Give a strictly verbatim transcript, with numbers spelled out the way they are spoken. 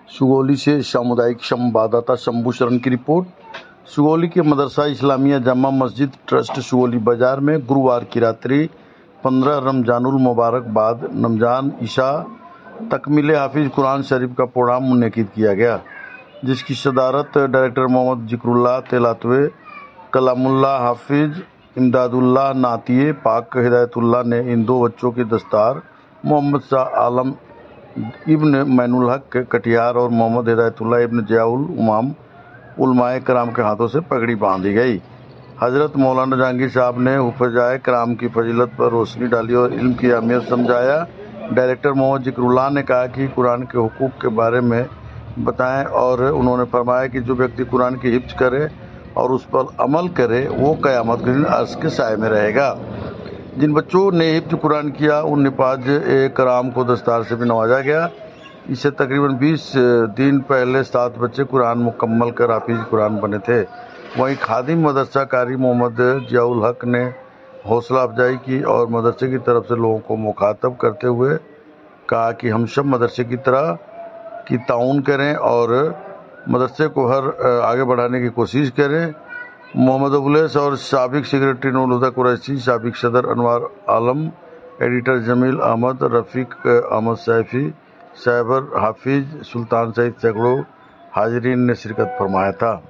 सुगौली से सामुदायिक संवाददाता शंभू शरण की रिपोर्ट। सुगौली के मदरसा इस्लामिया जामा मस्जिद ट्रस्ट सुगौली बाजार में गुरुवार की रात्रि पंद्रह रमजानुल मुबारक बाद रमजान ईशा तकमील हाफिज कुरान शरीफ का प्रोग्राम मुनक़िद किया गया, जिसकी सदारत डायरेक्टर मोहम्मद जिक्रुल्लाह तेलातवे, कलामुल्लाह हाफिज इमदादुल्लाह नातिए पाक हिदायतुल्लाह ने इन दो बच्चों की दस्तार मोहम्मद शाह आलम इब्न मैनुल हक कटिहार और मोहम्मद हिदायतुल्लाह इब्न जियाउल उमाम उलमाए कराम के हाथों से पगड़ी बांधी गई। हजरत मौलाना जहांगीर साहब ने हुफ़्ज़ाए कराम की फजीलत पर रोशनी डाली और इल्म की अहमियत समझाया। डायरेक्टर मोहम्मद जिक्रुल्लाह ने कहा कि कुरान के हुकूक के बारे में बताएं और उन्होंने फरमाया कि जो व्यक्ति कुरान की हिफ्ज़ करे और उस पर अमल करे वो क़यामत के दिन अर्श के साए में रहेगा। जिन बच्चों ने हिफ्ज़ कुरान किया उन निपाज ए कराम को दस्तार से भी नवाजा गया। इससे तकरीबन बीस दिन पहले सात बच्चे कुरान मुकम्मल कर हाफिज कुरान बने थे। वहीं खादिम मदरसा कारी मोहम्मद जियाउल हक ने हौसला अफजाई की और मदरसे की तरफ से लोगों को मुखातब करते हुए कहा कि हम सब मदरसे की तरह की ताउन करें और मदरसे को हर आगे बढ़ाने की कोशिश करें। मोहम्मद अबुलैस और साबिक सेक्रेटरी नूरुल हुदा कुरैशी, साबिक सदर अनवार आलम, एडिटर जमील अहमद, रफ़ीक अहमद सैफी, साइबर हाफिज सुल्तान सहित सैकड़ों हाजरीन ने शिरकत फरमाया था।